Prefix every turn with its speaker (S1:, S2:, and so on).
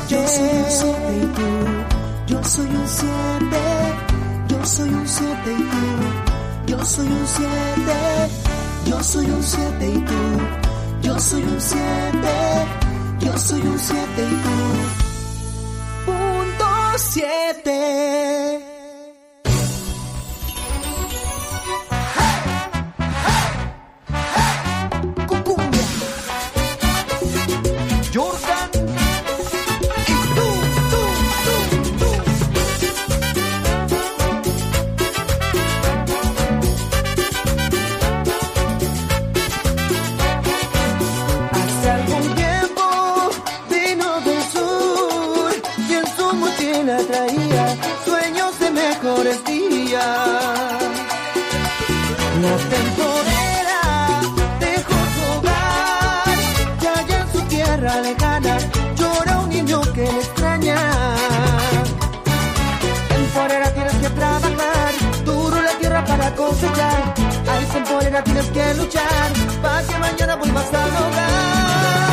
S1: Yo soy un 7 y tú. Yo soy un 7. Yo soy un 7 y tú. Yo soy un 7. Yo soy un 7 y tú. Yo soy un 7. Yo soy un 7 y tú. Punto 7.
S2: La temporera dejó su hogar, ya allá en su tierra lejana llora un niño que le extraña. Temporera tienes que trabajar, duro la tierra para cosechar. Ay, temporera tienes que luchar, para que mañana vuelvas al hogar.